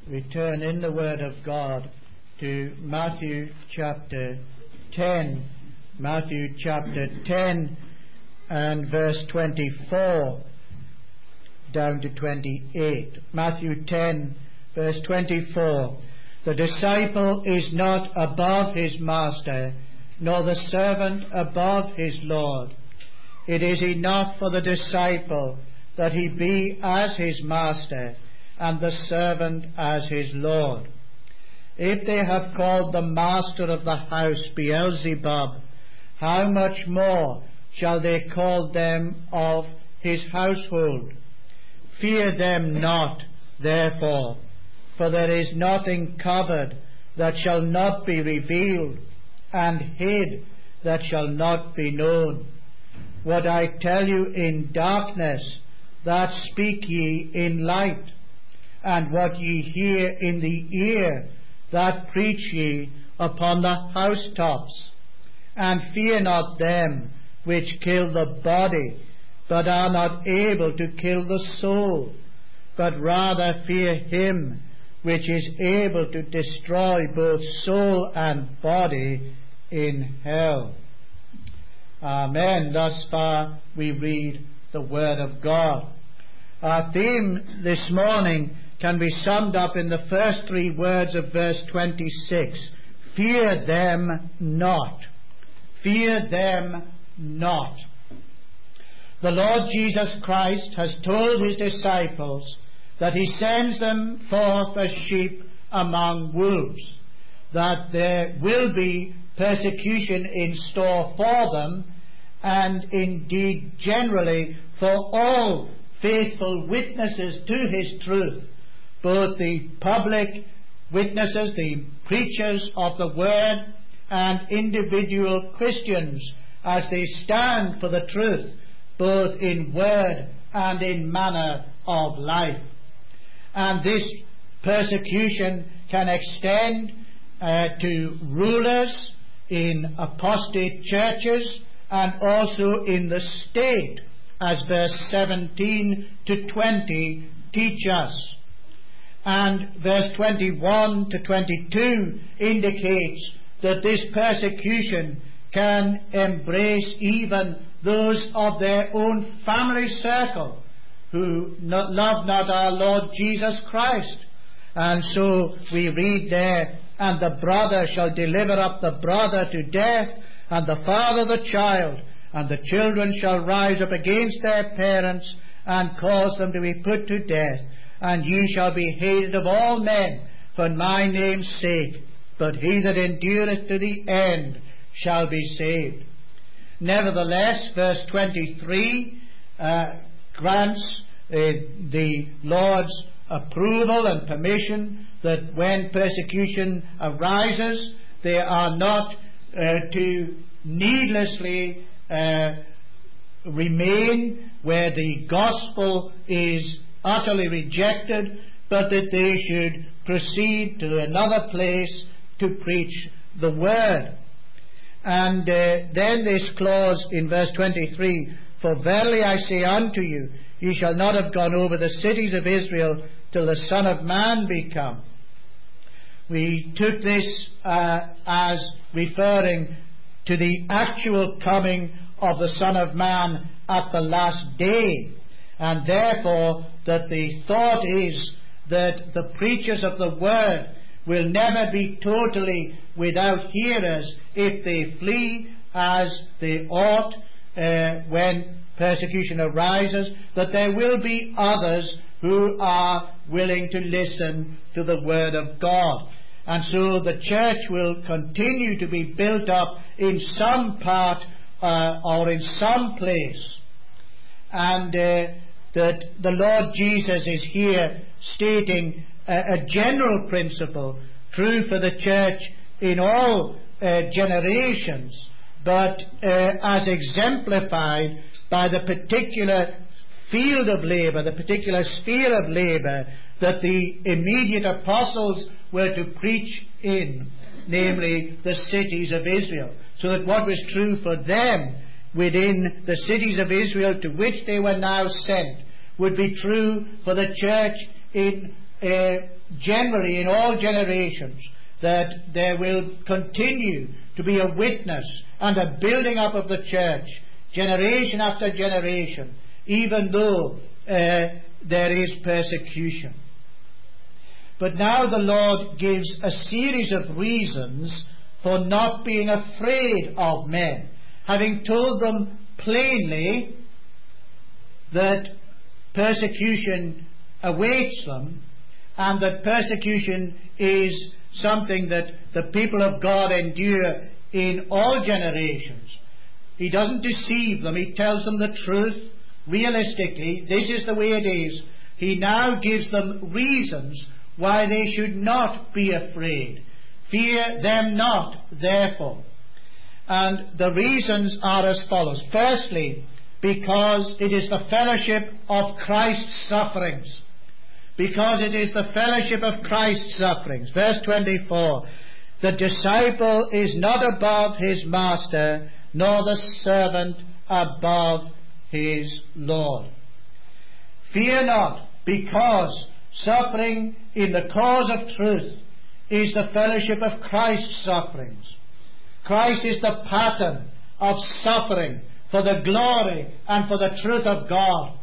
We turn in the Word of God to Matthew chapter 10. Matthew chapter 10 and verse 24 down to 28. Matthew 10 verse 24. The disciple is not above his master, nor the servant above his Lord. It is enough for the disciple that he be as his master, and the servant as his Lord. If they have called the master of the house Beelzebub, how much more shall they call them of his household? Fear them not, therefore, for there is nothing covered that shall not be revealed, and hid that shall not be known. What I tell you in darkness, that speak ye in light, and what ye hear in the ear, that preach ye upon the housetops. And fear not them which kill the body, but are not able to kill the soul, but rather fear him which is able to destroy both soul and body in hell. Amen. Thus far we read the Word of God. Our theme this morning can be summed up in the first three words of verse 26. Fear them not. Fear them not. The Lord Jesus Christ has told his disciples that he sends them forth as sheep among wolves, that there will be persecution in store for them, and indeed generally for all faithful witnesses to his truth, both the public witnesses, the preachers of the Word, and individual Christians as they stand for the truth, both in word and in manner of life. And this persecution can extend to rulers in apostate churches and also in the state, as verse 17 to 20 teach us. And verse 21 to 22 indicates that this persecution can embrace even those of their own family circle who love not our Lord Jesus Christ. And so we read there, and the brother shall deliver up the brother to death, and the father the child, and the children shall rise up against their parents, and cause them to be put to death. And ye shall be hated of all men for my name's sake, but he that endureth to the end shall be saved. Nevertheless, verse 23 grants the Lord's approval and permission that when persecution arises, they are not to needlessly remain where the gospel is utterly rejected, but that they should proceed to another place to preach the Word. And then this clause in verse 23, for verily I say unto you, ye shall not have gone over the cities of Israel till the Son of Man be come. We took this as referring to the actual coming of the Son of Man at the last day, and therefore that the thought is that the preachers of the Word will never be totally without hearers if they flee as they ought when persecution arises, that there will be others who are willing to listen to the Word of God. And so the church will continue to be built up in some part or in some place. And that the Lord Jesus is here stating a general principle, true for the church in all generations, but as exemplified by the particular field of labour, the particular sphere of labour that the immediate apostles were to preach in, namely the cities of Israel. So that what was true for them within the cities of Israel to which they were now sent would be true for the church in generally in all generations, that there will continue to be a witness and a building up of the church, generation after generation, even though there is persecution. But now the Lord gives a series of reasons for not being afraid of men, having told them plainly that persecution awaits them, and that persecution is something that the people of God endure in all generations. He doesn't deceive them. He tells them the truth realistically. This is the way it is. He now gives them reasons why they should not be afraid. Fear them not, therefore. And the reasons are as follows. Firstly, because it is the fellowship of Christ's sufferings. Because it is the fellowship of Christ's sufferings. Verse 24. The disciple is not above his master, nor the servant above his Lord. Fear not, because suffering in the cause of truth is the fellowship of Christ's sufferings. Christ is the pattern of suffering for the glory and for the truth of God.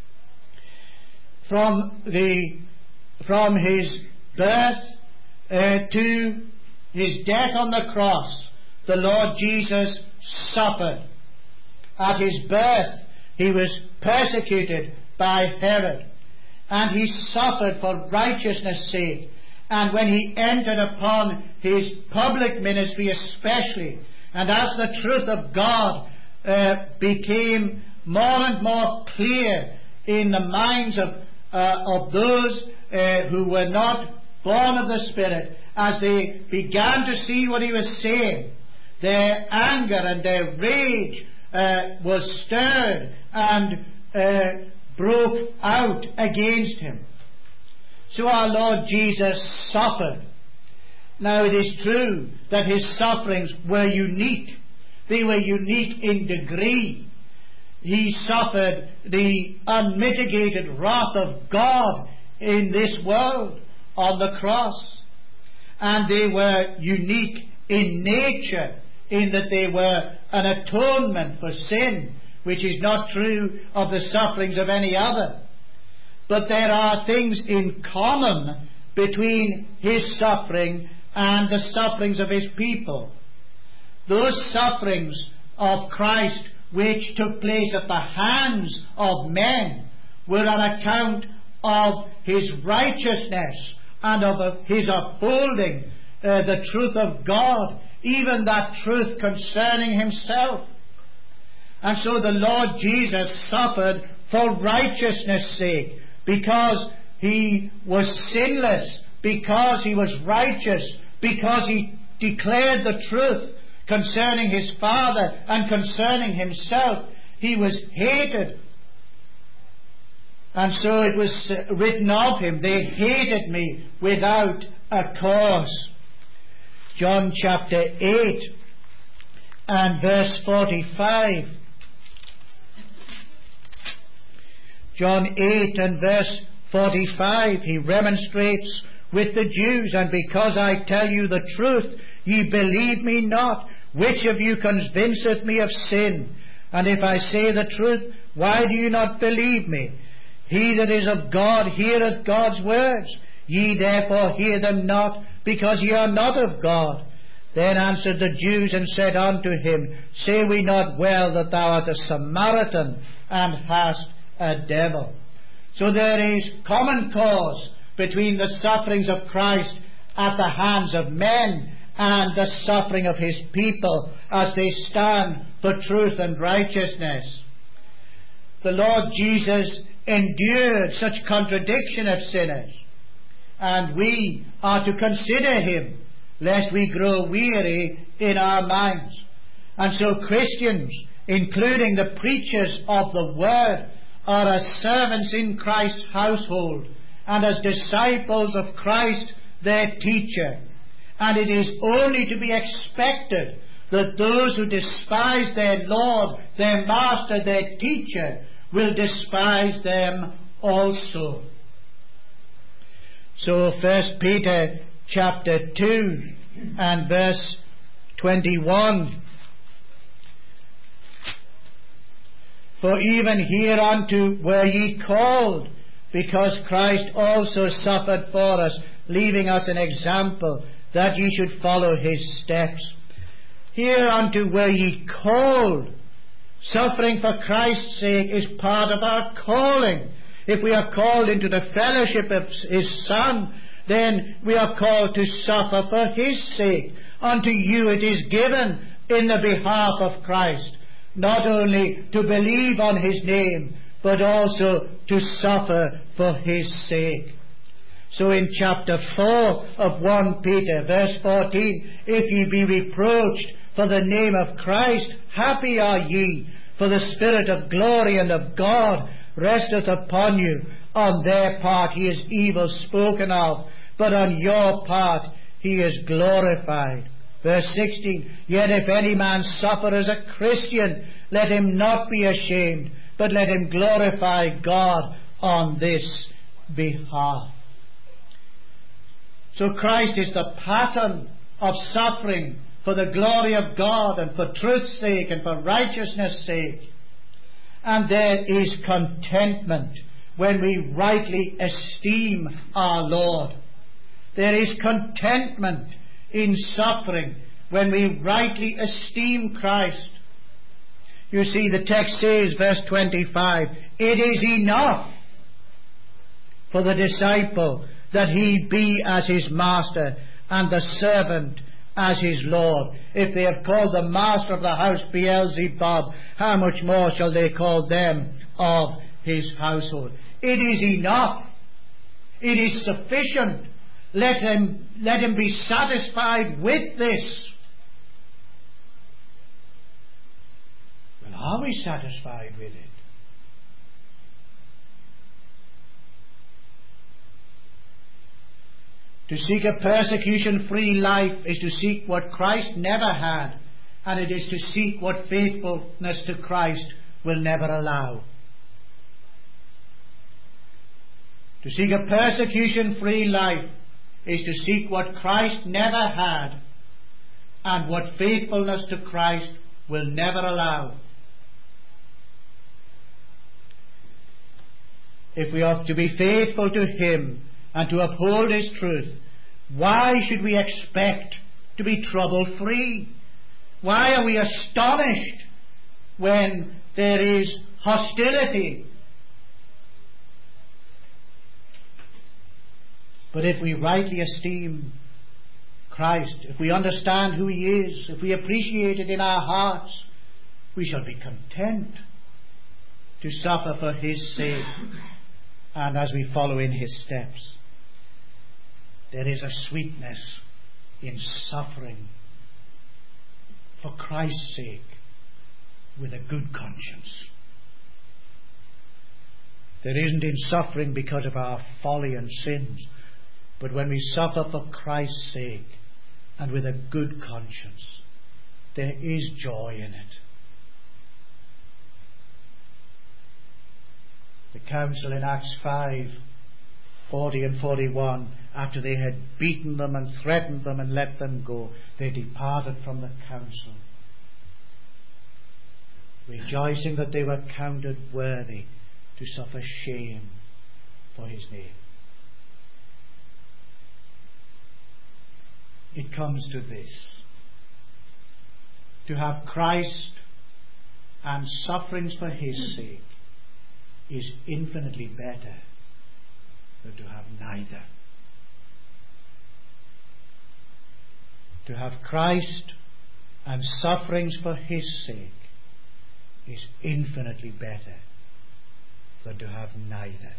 From his birth to his death on the cross, the Lord Jesus suffered. At his birth, he was persecuted by Herod, and he suffered for righteousness' sake. And when he entered upon his public ministry especially, and as the truth of God became more and more clear in the minds of those who were not born of the Spirit, as they began to see what he was saying, their anger and their rage was stirred and broke out against him. So our Lord Jesus suffered. Now it is true that his sufferings were unique. They were unique in degree. He suffered the unmitigated wrath of God in this world on the cross. And they were unique in nature, in that they were an atonement for sin, which is not true of the sufferings of any other. But there are things in common between his suffering and the sufferings of his people. Those sufferings of Christ which took place at the hands of men were on account of his righteousness and of his upholding the truth of God, even that truth concerning himself. And so the Lord Jesus suffered for righteousness' sake, because he was sinless, because he was righteous, because he declared the truth concerning his Father and concerning himself. He was hated. And so it was written of him, they hated me without a cause. John chapter 8 and verse 45. John 8 and verse 45, he remonstrates with the Jews, and because I tell you the truth, ye believe me not. Which of you convinceth me of sin? And if I say the truth, why do you not believe me? He that is of God heareth God's words. Ye therefore hear them not, because ye are not of God. Then answered the Jews and said unto him, Say we not well that thou art a Samaritan, and hast a devil? So there is common cause between the sufferings of Christ at the hands of men and the suffering of his people as they stand for truth and righteousness. The Lord Jesus endured such contradiction of sinners, and we are to consider him, lest we grow weary in our minds. And so Christians, including the preachers of the Word, are as servants in Christ's household, and as disciples of Christ their teacher. And it is only to be expected that those who despise their Lord, their Master, their teacher, will despise them also. So 1 Peter chapter 2 and verse 21. For even hereunto were ye called, because Christ also suffered for us, leaving us an example, that ye should follow his steps. Hereunto were ye called. Suffering for Christ's sake is part of our calling. If we are called into the fellowship of his Son, then we are called to suffer for his sake. Unto you it is given in the behalf of Christ, not only to believe on his name, but also to suffer for his sake. So in chapter 4 of 1 Peter, verse 14, if ye be reproached for the name of Christ, happy are ye, for the Spirit of glory and of God resteth upon you. On their part he is evil spoken of, but on your part he is glorified. Verse 16, yet if any man suffer as a Christian, let him not be ashamed, but let him glorify God on this behalf. So Christ is the pattern of suffering for the glory of God and for truth's sake and for righteousness' sake. And there is contentment when we rightly esteem our Lord. There is contentment in suffering when we rightly esteem Christ. You see, the text says, verse 25, it is enough for the disciple that he be as his master and the servant as his Lord. If they have called the master of the house Beelzebub, how much more shall they call them of his household? It is enough. It is sufficient. Let him be satisfied with this. Well, are we satisfied with it? To seek a persecution-free life is to seek what Christ never had, and it is to seek what faithfulness to Christ will never allow. To seek a persecution-free life is to seek what Christ never had, and what faithfulness to Christ will never allow. If we are to be faithful to him and to uphold his truth, why should we expect to be trouble-free? Why are we astonished when there is hostility? But if we rightly esteem Christ, if we understand who he is, if we appreciate it in our hearts, we shall be content to suffer for his sake and as we follow in his steps. There is a sweetness in suffering for Christ's sake with a good conscience. There isn't in suffering because of our folly and sins, but when we suffer for Christ's sake and with a good conscience, there is joy in it. The council in Acts 5:40 and 41, after they had beaten them and threatened them and let them go, they departed from the council, rejoicing that they were counted worthy to suffer shame for his name. It comes to this: to have Christ and sufferings for his sake is infinitely better than to have neither. To have Christ and sufferings for his sake is infinitely better than to have neither.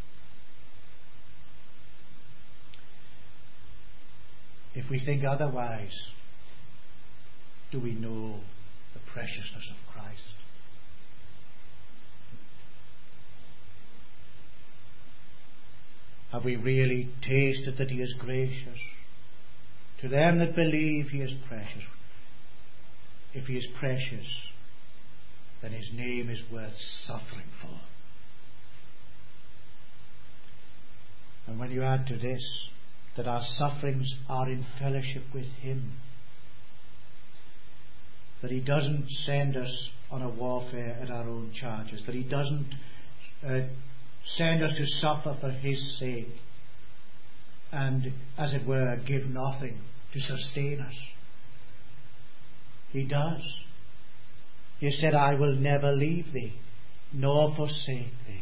If we think otherwise, do we know the preciousness of Christ? Have we really tasted that he is gracious? To them that believe, he is precious. If he is precious, then his name is worth suffering for. And when when you add to this that our sufferings are in fellowship with Him, that He doesn't send us on a warfare at our own charges, that He doesn't send us to suffer for His sake and, as it were, give nothing to sustain us. He does. He said, I will never leave thee nor forsake thee.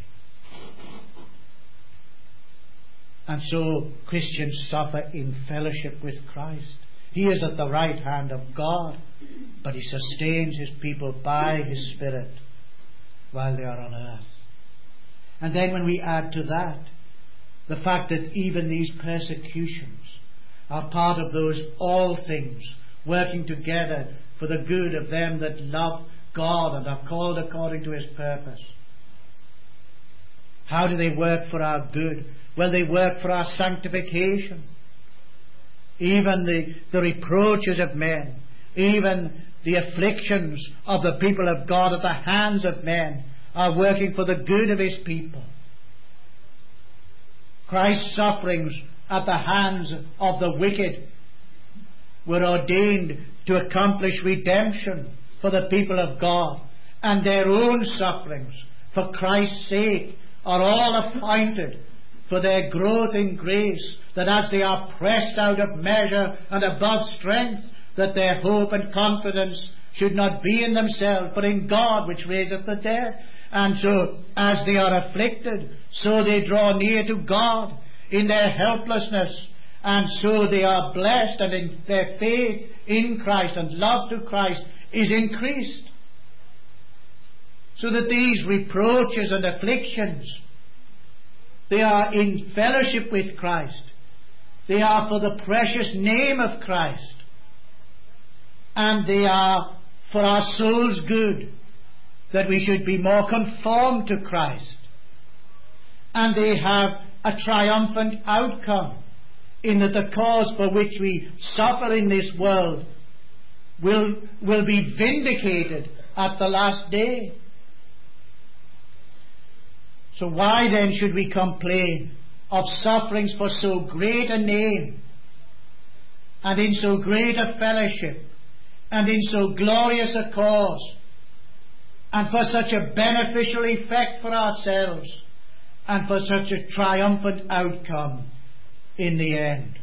And so Christians suffer in fellowship with Christ. He is at the right hand of God, but He sustains His people by His Spirit while they are on earth. And then when we add to that the fact that even these persecutions are part of those all things working together for the good of them that love God and are called according to His purpose. How do they work for our good? Well, they work for our sanctification. Even the reproaches of men, even the afflictions of the people of God at the hands of men are working for the good of His people. Christ's sufferings at the hands of the wicked were ordained to accomplish redemption for the people of God, and their own sufferings for Christ's sake are all appointed for their growth in grace, that as they are pressed out of measure and above strength, that their hope and confidence should not be in themselves, but in God which raiseth the dead. And so, as they are afflicted, so they draw near to God in their helplessness, and so they are blessed, and in their faith in Christ and love to Christ is increased. So that these reproaches and afflictions, they are in fellowship with Christ. They are for the precious name of Christ. And they are for our soul's good, that we should be more conformed to Christ. And they have a triumphant outcome, in that the cause for which we suffer in this world will be vindicated at the last day. So why then should we complain of sufferings for so great a name, and in so great a fellowship, and in so glorious a cause, and for such a beneficial effect for ourselves, and for such a triumphant outcome in the end?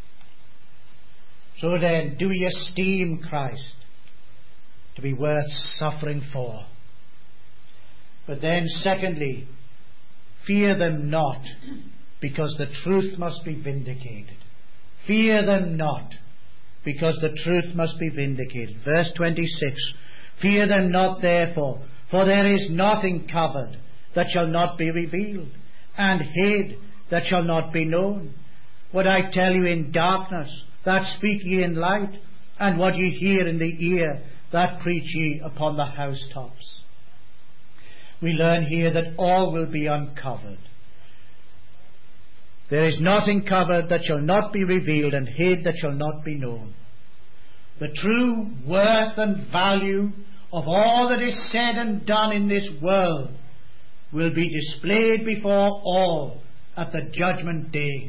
So then, do we esteem Christ to be worth suffering for? But then, secondly, fear them not, because the truth must be vindicated. Fear them not, because the truth must be vindicated. Verse 26, fear them not therefore, for there is nothing covered that shall not be revealed, and hid that shall not be known. What I tell you in darkness, that speak ye in light, and what ye hear in the ear, that preach ye upon the housetops. We learn here that all will be uncovered. There is nothing covered that shall not be revealed, and hid that shall not be known. The true worth and value of all that is said and done in this world will be displayed before all at the judgment day.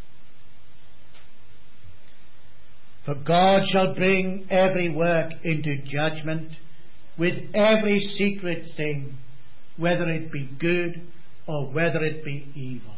For God shall bring every work into judgment with every secret thing, whether it be good or whether it be evil.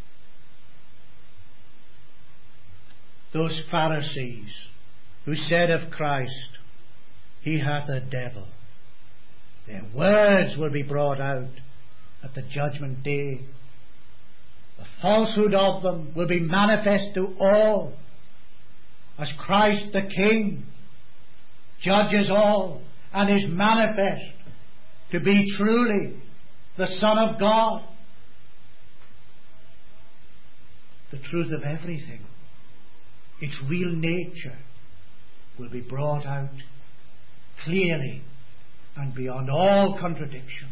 Those Pharisees who said of Christ, He hath a devil, their words will be brought out at the judgment day. The falsehood of them will be manifest to all, as Christ the King judges all and is manifest to be truly the Son of God. The truth of everything, its real nature, will be brought out clearly and beyond all contradiction.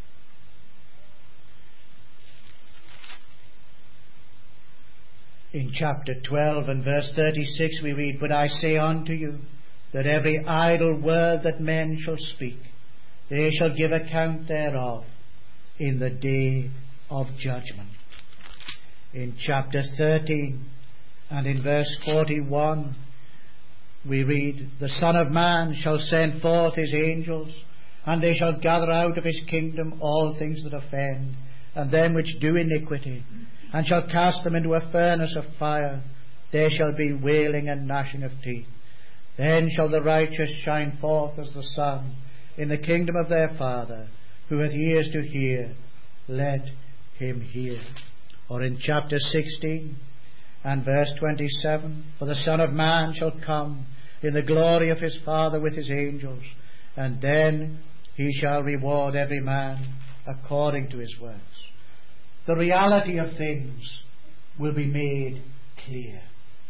In chapter 12 and verse 36 we read, but I say unto you, that every idle word that men shall speak, they shall give account thereof in the day of judgment. In chapter 13 and in verse 41 we read, "The Son of Man shall send forth his angels, and they shall gather out of his kingdom all things that offend, and them which do iniquity, and shall cast them into a furnace of fire. There shall be wailing and gnashing of teeth. Then shall the righteous shine forth as the sun in the kingdom of their Father. Who hath ears to hear, let him hear." Or in chapter 16 and verse 27, "For the Son of Man shall come in the glory of his Father with his angels, and then he shall reward every man according to his works." The reality of things will be made clear.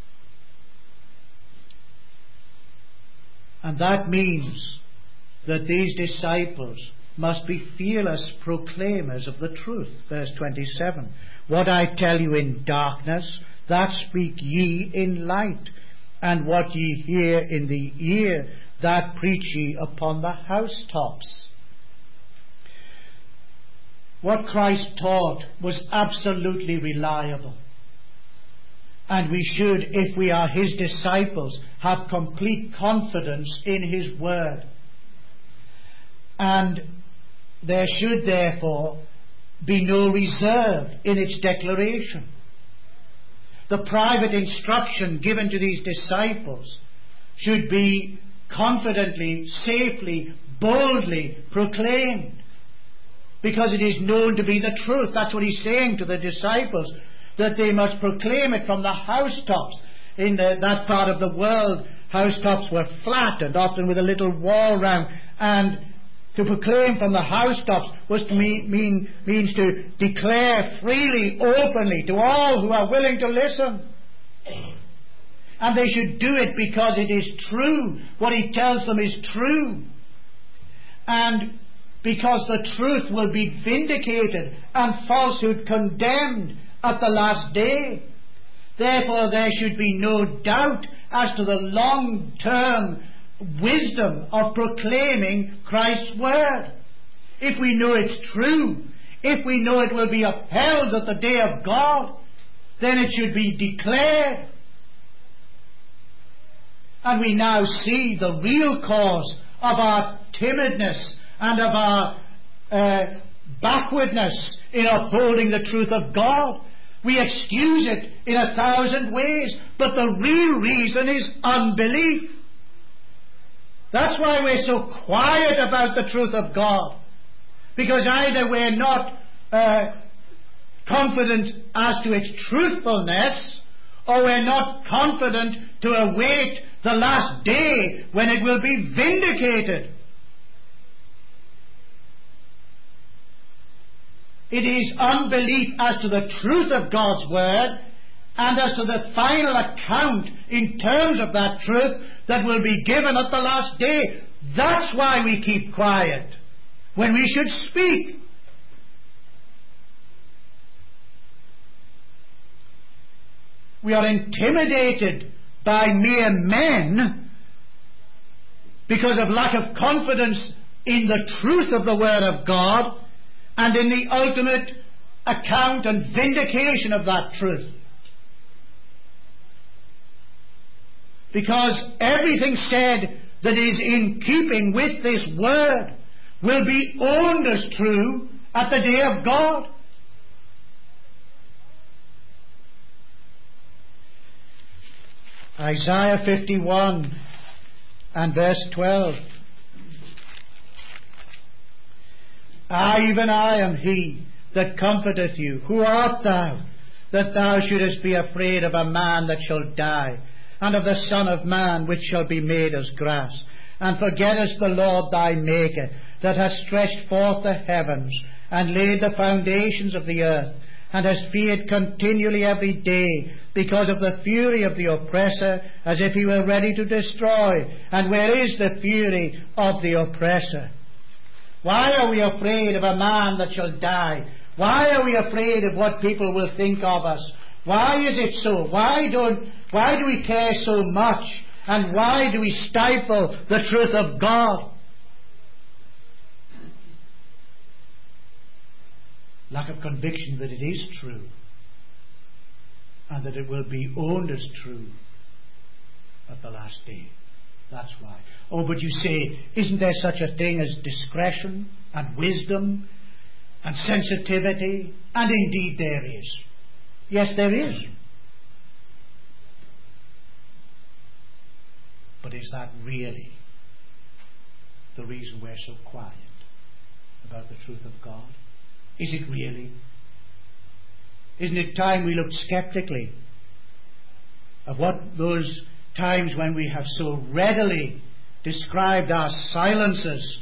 And that means that these disciples must be fearless proclaimers of the truth. Verse 27, "What I tell you in darkness, that speak ye in light, and what ye hear in the ear, that preach ye upon the housetops." What Christ taught was absolutely reliable. And we should, if we are his disciples, have complete confidence in his word. And there should therefore be no reserve in its declaration. The private instruction given to these disciples should be confidently, safely, boldly proclaimed, because it is known to be the truth. That's what he's saying to the disciples, that they must proclaim it from the housetops. In that part of the world, housetops were flat and often with a little wall round, and to proclaim from the housetops was to means to declare freely, openly, to all who are willing to listen. And they should do it because it is true. What he tells them is true. And because the truth will be vindicated and falsehood condemned at the last day. Therefore there should be no doubt as to the long-term wisdom of proclaiming Christ's word. If we know it's true, if we know it will be upheld at the day of God, then it should be declared. And we now see the real cause of our timidness and of our backwardness in upholding the truth of God. We excuse it in 1,000 ways, but the real reason is unbelief. That's why we're so quiet about the truth of God, because either we're not confident as to its truthfulness, or we're not confident to await the last day when it will be vindicated. It is unbelief as to the truth of God's word and as to the final account in terms of that truth that will be given at the last day. That's why we keep quiet when we should speak. We are intimidated by mere men because of lack of confidence in the truth of the Word of God and in the ultimate account and vindication of that truth. Because everything said that is in keeping with this Word will be owned as true at the day of God. Isaiah 51 and verse 12. Even I am he that comforteth you. Who art thou, that thou shouldest be afraid of a man that shall die, and of the Son of Man which shall be made as grass? And forgettest the Lord thy Maker, that hath stretched forth the heavens, and laid the foundations of the earth, and hast feared continually every day, because of the fury of the oppressor, as if he were ready to destroy. And where is the fury of the oppressor? Why are we afraid of a man that shall die? Why are we afraid of what people will think of us? Why is it so? Why do we care so much? And why do we stifle the truth of God? Lack of conviction that it is true. and that it will be owned as true at the last day. That's why. Oh, but you say, isn't there such a thing as discretion and wisdom and sensitivity? And indeed there is. Yes, there is. But is that really the reason we're so quiet about the truth of God? Is it really? Isn't it time we looked skeptically of what those times when we have so readily described our silences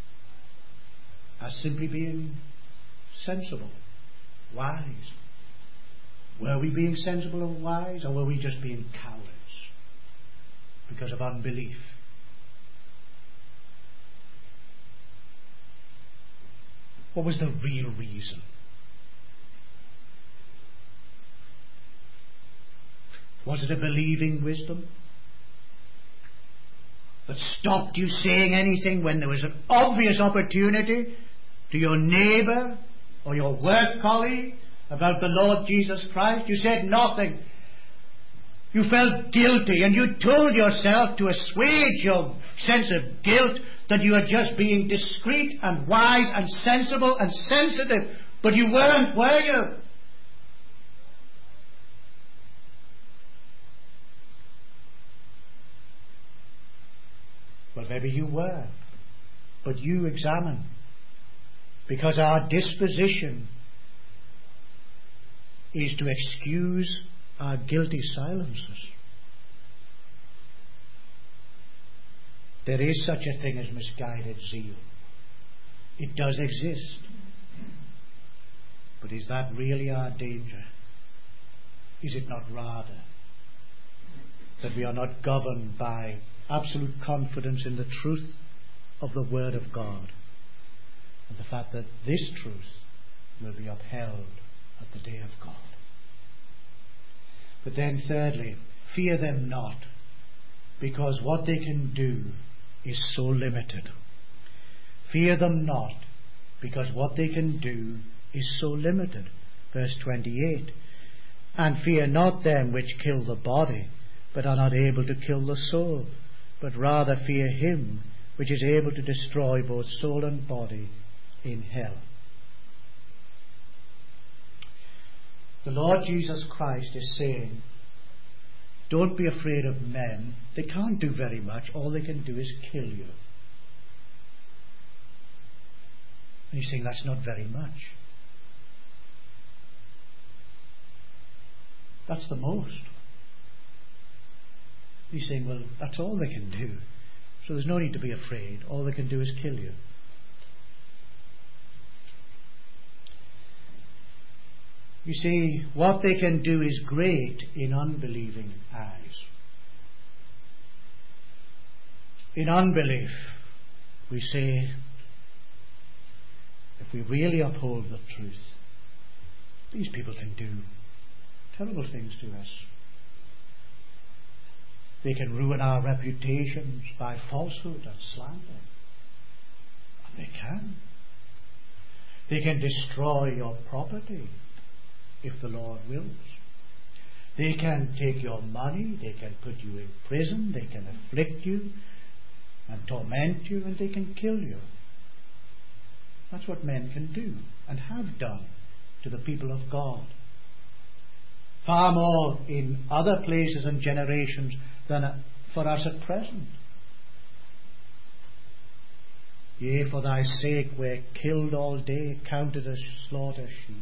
as simply being sensible, wise? Were we being sensible and wise, or were we just being cowards because of unbelief? What was the real reason? Was it a believing wisdom that stopped you saying anything when there was an obvious opportunity to your neighbour or your work colleague about the Lord Jesus Christ? You said nothing. You felt guilty, and you told yourself to assuage your sense of guilt that you were just being discreet and wise and sensible and sensitive. But you weren't, were you? Well, maybe you were. But you examine. Because our disposition is to excuse our guilty silences. There is such a thing as misguided zeal. It does exist. But is that really our danger? Is it not rather that we are not governed by absolute confidence in the truth of the Word of God, and the fact that this truth will be upheld at the day of God? But then thirdly, fear them not, because what they can do is so limited. Fear them not, because what they can do is so limited. Verse 28. And fear not them which kill the body, but are not able to kill the soul, but rather fear him which is able to destroy both soul and body in hell. The Lord Jesus Christ is saying, don't be afraid of men. They can't do very much. All they can do is kill you. And he's saying that's not very much. That's the most. He's saying, well, that's all they can do. So there's no need to be afraid. All they can do is kill you. You see, what they can do is great in unbelieving eyes. In unbelief, we say, if we really uphold the truth, these people can do terrible things to us. They can ruin our reputations by falsehood and slander. And they can. They can destroy your property if the Lord wills. They can take your money, they can put you in prison, they can afflict you and torment you, and they can kill you. That's what men can do and have done to the people of God. Far more in other places and generations than for us at present. Yea, for thy sake we're killed all day, counted as slaughter sheep.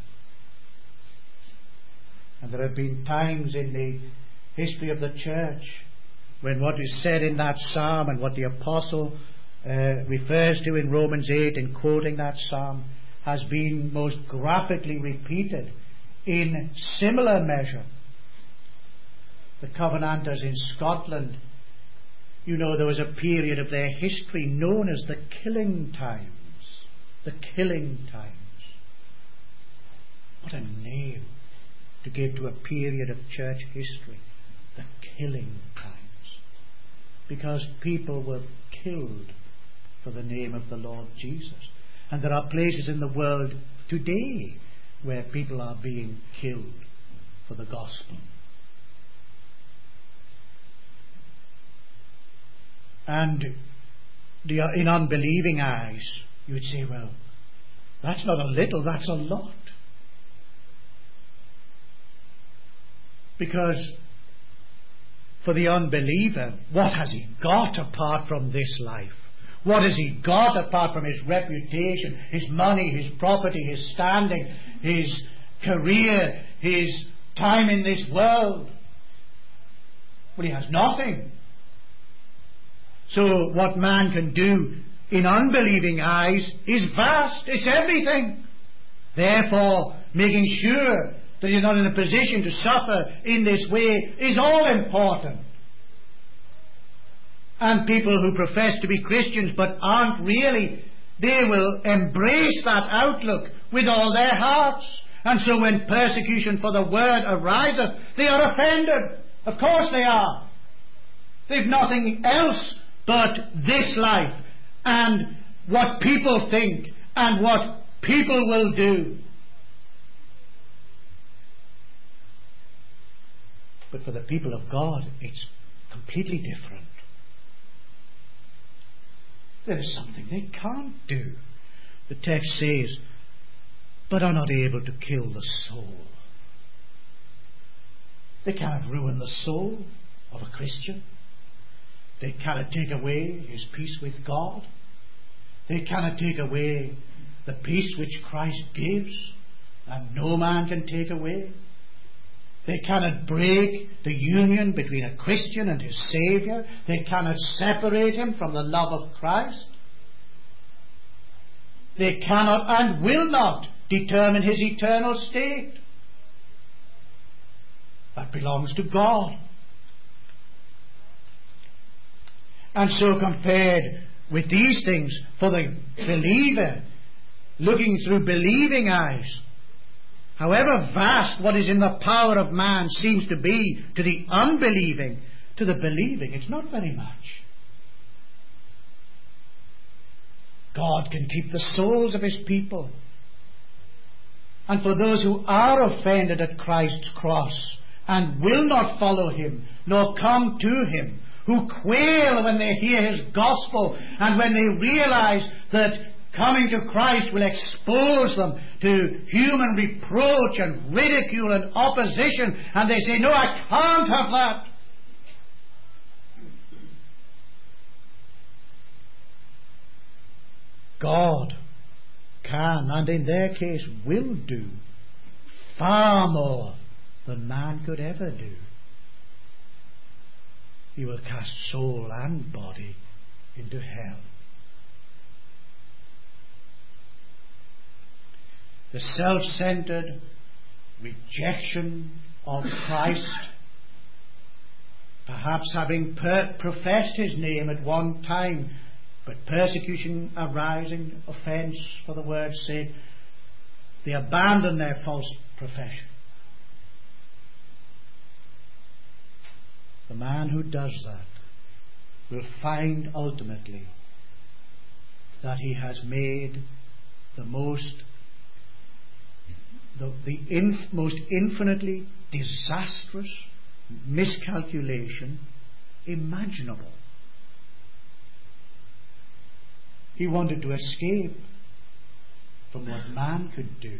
And there have been times in the history of the church when what is said in that psalm and what the apostle refers to in Romans 8 in quoting that psalm has been most graphically repeated in similar measure. The Covenanters in Scotland, you know, there was a period of their history known as the killing times. The killing times. What a name to give to a period of church history. The killing times. Because people were killed for the name of the Lord Jesus. And there are places in the world today where people are being killed for the gospel. And in unbelieving eyes, you would say, well, that's not a little, that's a lot. Because for the unbeliever, what has he got apart from this life? What has he got apart from his reputation, his money, his property, his standing, his career, his time in this world? Well, he has nothing. So what man can do in unbelieving eyes is vast. It's everything. Therefore, making sure that he's not in a position to suffer in this way is all important. And people who profess to be Christians but aren't really, they will embrace that outlook with all their hearts. And so when persecution for the word ariseth, they are offended. Of course they are. They've nothing else but this life and what people think and what people will do. But for the people of God, it's completely different. There is something they can't do. The text says, but are not able to kill the soul. They cannot ruin the soul of a Christian. They cannot take away his peace with God. They cannot take away the peace which Christ gives, and no man can take away. They cannot break the union between a Christian and his Saviour. They cannot separate him from the love of Christ. They cannot and will not determine his eternal state. That belongs to God. And so compared with these things, for the believer, looking through believing eyes, however vast what is in the power of man seems to be to the unbelieving, to the believing, it's not very much. God can keep the souls of his people. And for those who are offended at Christ's cross and will not follow him, nor come to him, who quail when they hear his gospel and when they realize that coming to Christ will expose them to human reproach and ridicule and opposition, and they say, no, I can't have that. God can, and in their case will do, far more than man could ever do. He will cast soul and body into hell. The self-centered rejection of Christ, perhaps having professed his name at one time, but persecution arising, offence for the word's sake, they abandon their false profession. The man who does that will find ultimately that he has made the most infinitely disastrous miscalculation imaginable. He wanted to escape from what man could do.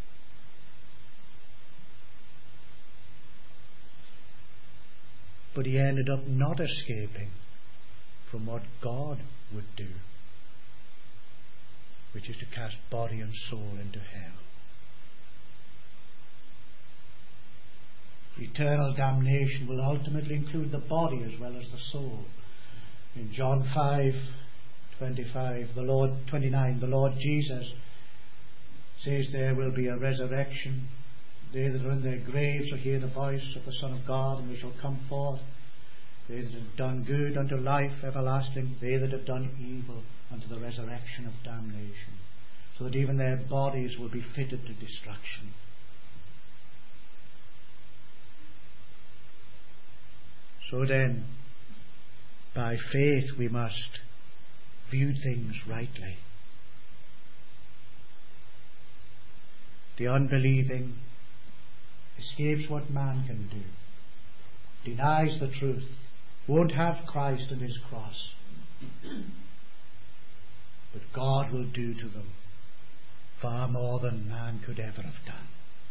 But he ended up not escaping from what God would do, which is to cast body and soul into hell. Eternal damnation will ultimately include the body as well as the soul. In John 5:29, the Lord Jesus says there will be a resurrection. They that are in their graves shall hear the voice of the Son of God, and they shall come forth. They that have done good unto life everlasting, they that have done evil unto the resurrection of damnation. So that even their bodies will be fitted to destruction. So then, by faith we must view things rightly. The unbelieving escapes what man can do, denies the truth, won't have Christ and his cross. But God will do to them far more than man could ever have done.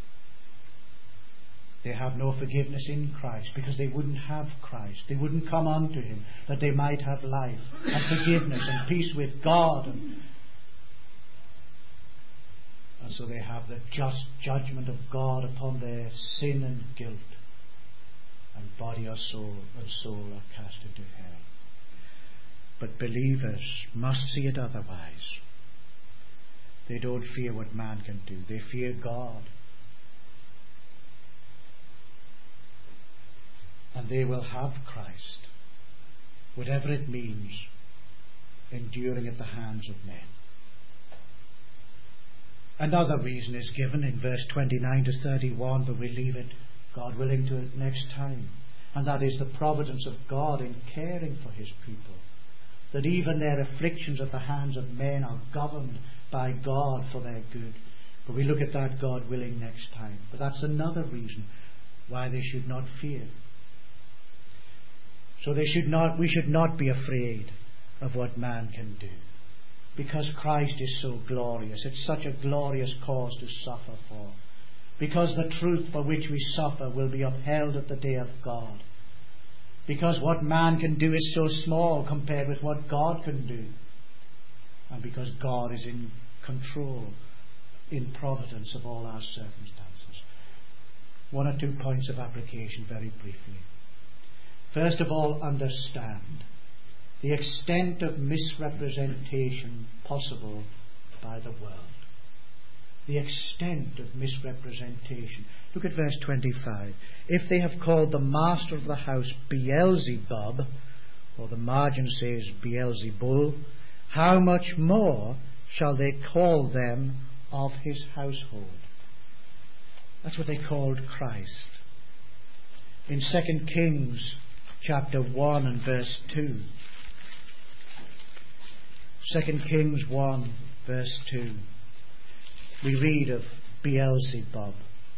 They have no forgiveness in Christ because they wouldn't have Christ. They wouldn't come unto him that they might have life and forgiveness and peace with God. And so they have the just judgment of God upon their sin and guilt. And body or soul are cast into hell. But believers must see it otherwise. They don't fear what man can do. They fear God. And they will have Christ, whatever it means, enduring at the hands of men. Another reason is given in verse 29 to 31, but we leave it, God willing, to it next time. And that is the providence of God in caring for his people. That even their afflictions at the hands of men are governed by God for their good. But we look at that, God willing, next time. But that's another reason why they should not fear. So we should not be afraid of what man can do. Because Christ is so glorious. It's such a glorious cause to suffer for. Because the truth for which we suffer will be upheld at the day of God. Because what man can do is so small compared with what God can do. And because God is in control, in providence of all our circumstances. One or 2 points of application very briefly. First of all, understand the extent of misrepresentation possible by the world. The extent of misrepresentation. Look at verse 25. If they have called the master of the house Beelzebub, or the margin says Beelzebul, how much more shall they call them of his household? That's what they called Christ. In 2 Kings chapter 1 and verse 2. 2 Kings 1 verse 2. We read of Beelzebub.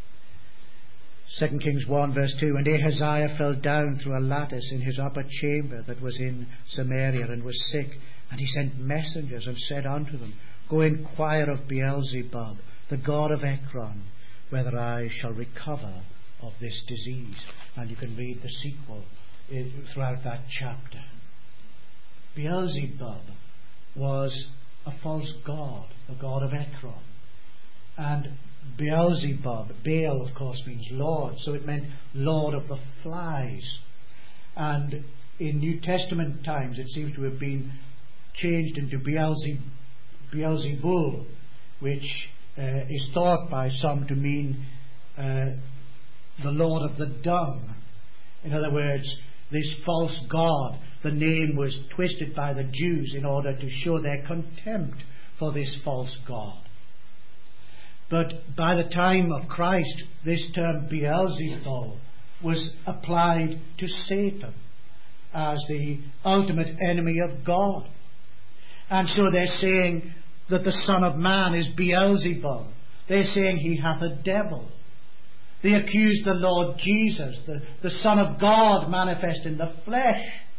2 Kings 1 verse 2. And Ahaziah fell down through a lattice in his upper chamber that was in Samaria and was sick. And he sent messengers and said unto them, Go inquire of Beelzebub, the god of Ekron, whether I shall recover of this disease. And you can read the sequel throughout that chapter. Beelzebub was a false god, the god of Ekron. And Beelzebub, Baal of course means Lord, so it meant Lord of the flies. And in New Testament times it seems to have been changed into Beelzebul, which is thought by some to mean the Lord of the dung. In other words, this false god, the name was twisted by the Jews in order to show their contempt for this false god. But by the time of Christ, this term Beelzebul was applied to Satan as the ultimate enemy of God. And so they're saying that the Son of Man is Beelzebul. They're saying he hath a devil. They accused the Lord Jesus, the Son of God manifest in the flesh,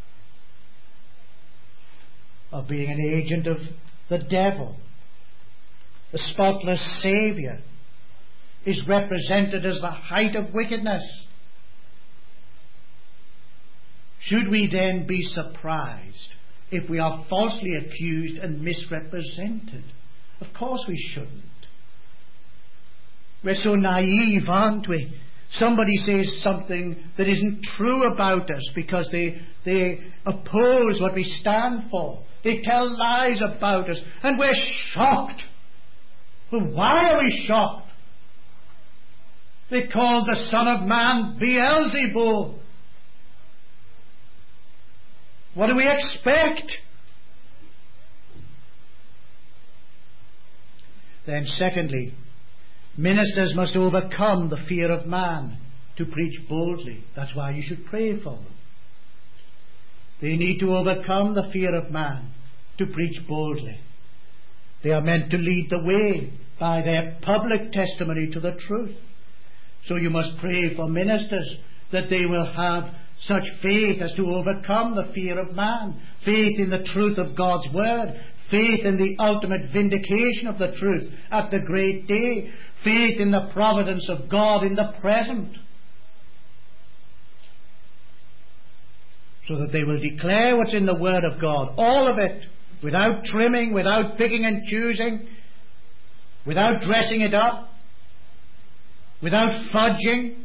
of being an agent of the devil. The spotless Saviour is represented as the height of wickedness. Should we then be surprised if we are falsely accused and misrepresented? Of course we shouldn't. We're so naive, aren't we? Somebody says something that isn't true about us because they oppose what we stand for. They tell lies about us and we're shocked. Well, why are we shocked? They called the Son of Man Beelzebul. What do we expect? Then secondly, ministers must overcome the fear of man to preach boldly. That's why you should pray for them. They need to overcome the fear of man to preach boldly. They are meant to lead the way by their public testimony to the truth. So you must pray for ministers that they will have such faith as to overcome the fear of man, faith in the truth of God's word, faith in the ultimate vindication of the truth at the great day, faith in the providence of God in the present, so that they will declare what's in the word of God, all of it, without trimming, without picking and choosing, without dressing it up, without fudging.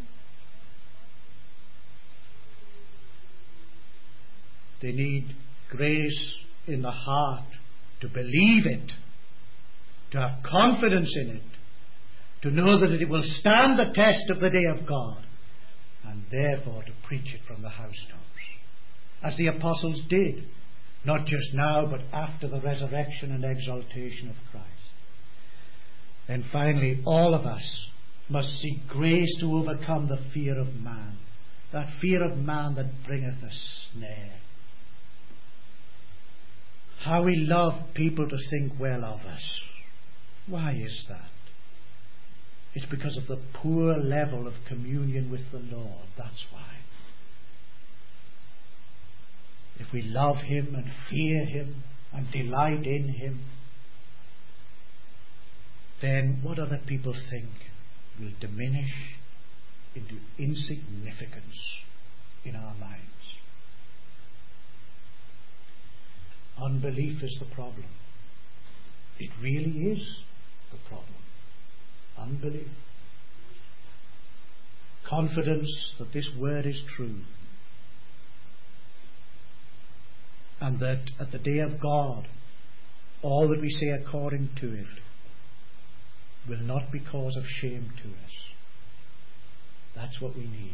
They need grace in the heart to believe it, to have confidence in it, to know that it will stand the test of the day of God, and therefore to preach it from the housetops, as the apostles did, not just now but after the resurrection and exaltation of Christ. Then finally, all of us must seek grace to overcome the fear of man, that fear of man that bringeth a snare. How we love people to think well of us. Why is that? It's because of the poor level of communion with the Lord. That's why. If we love Him and fear Him and delight in Him, then what other people think will diminish into insignificance in our minds. Unbelief is the problem. It really is the problem. Unbelief. Confidence that this word is true, and that at the day of God, all that we say according to it will not be cause of shame to us. That's what we need.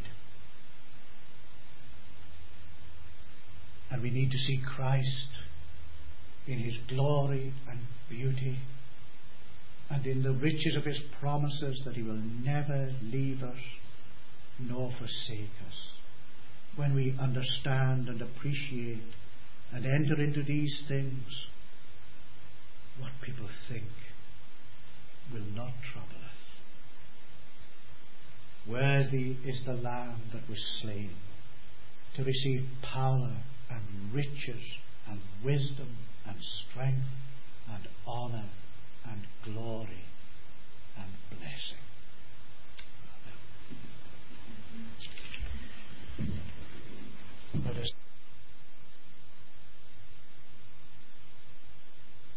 And we need to see Christ in His glory and beauty, and in the riches of His promises that He will never leave us nor forsake us. When we understand and appreciate and enter into these things, what people think will not trouble us. Worthy is the Lamb that was slain to receive power and riches and wisdom and strength and honour